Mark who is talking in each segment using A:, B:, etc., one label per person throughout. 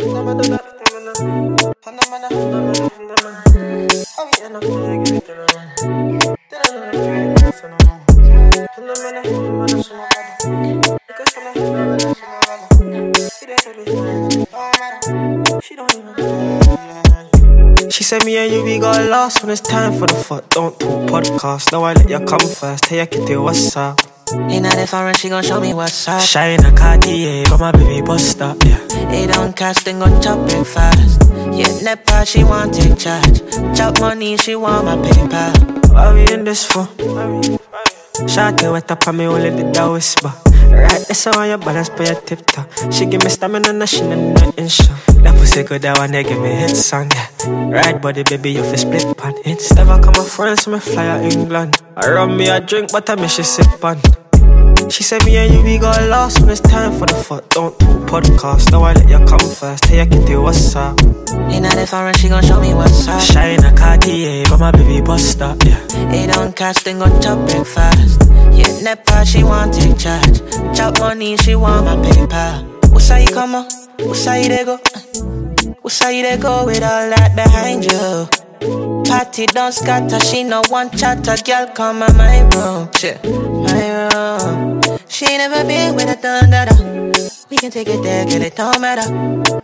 A: She said me and you, we got lost when it's time for the fuck. Don't talk podcast, now I let you come first. Hey, I can do what's up.
B: Ain't not that foreign, she gon' show me what's up.
A: Shine a Cartier, but my baby bust up, yeah.
B: Hey, don't catch, then gon' chop it fast. Yeah, never, she want take charge. Chop money, she want my paper.
A: What we in this for? Shot it wet up on me, only did that whisper. Right, that's how your balance, pay your tip top. She give me stamina, no, she know nothing sure. That pussy good, that one, they give me hit song, yeah. Right body, baby, you fi split pan. It's never come a friends, me fly out England. I run me a drink, but I miss she sip on. She said me and you, we got lost when it's time for the fuck. Don't talk podcast, now I let you come first. Hey, I can do what's up.
B: Ain't not that foreign, she gon' show me what's up.
A: Shine a Cartier, but my baby bust up, yeah.
B: Hey, don't catch, then gon' chop it fast. Yeah, never, she want take charge. Chop money, she want my paper. What's how you come on? What's how you they go? What's how you they go with all that behind you? Party don't scatter, she no one chatter. Girl, come in my room, shit, my room. She ain't never been with a thunder. We can take it there, girl, it don't matter.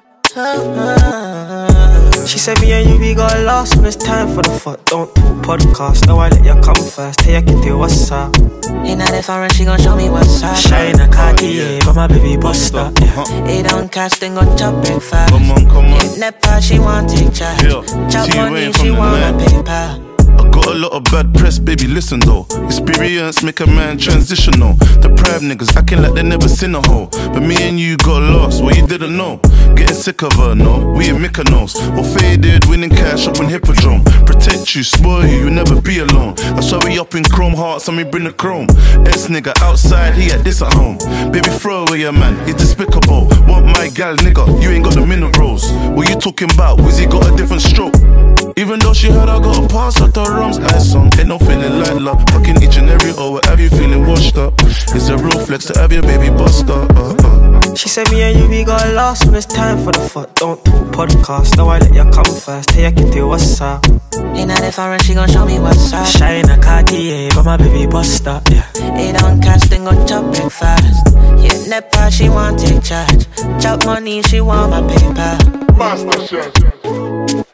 A: She said me and you, we got lost when it's time for the fuck. Don't talk podcast, now I let you come first. Hey, I can do what's up.
B: Ain't not that foreign, she gon' show me what's up.
A: Shine a Cartier, but my baby bust up, yeah.
B: Hey, don't catch, then gon' chop it fast.
C: Come on.
B: Yeah, never, she want take charge. Chop money, she want my paper.
C: Got a lot of bad press, baby, listen though. Experience make a man transitional. The prime niggas acting like they never seen a hoe. But me and you got lost, what you didn't know. Getting sick of her, no, we in Mykonos. Or faded, winning cash up in Hippodrome. Protect you, spoil you, you'll never be alone. That's why we up in Chrome Hearts and we bring the chrome. Ex-nigga outside, he had this at home. Baby, throw away your man, he's despicable. Want my gal, nigga, you ain't got the minerals. What you talking about, Wizzy got a different stroke. Even though she heard I got a pass at the Rums ice song. Ain't no feeling like love. Fucking each and every hour, have you feeling washed up? It's a real flex to have your baby bust up.
A: She said me and you, we got lost when it's time for the fuck. Don't talk podcast, now I let you come first. Hey, I can do what's up.
B: Ain't not that foreign, she gon' show me what's up.
A: Shine a Cartier, but my baby bust up, yeah.
B: Hey, don't catch, then gon' chop it fast. Yeah, never, she want take charge. Chop money, she want my paper.
D: Master Chef.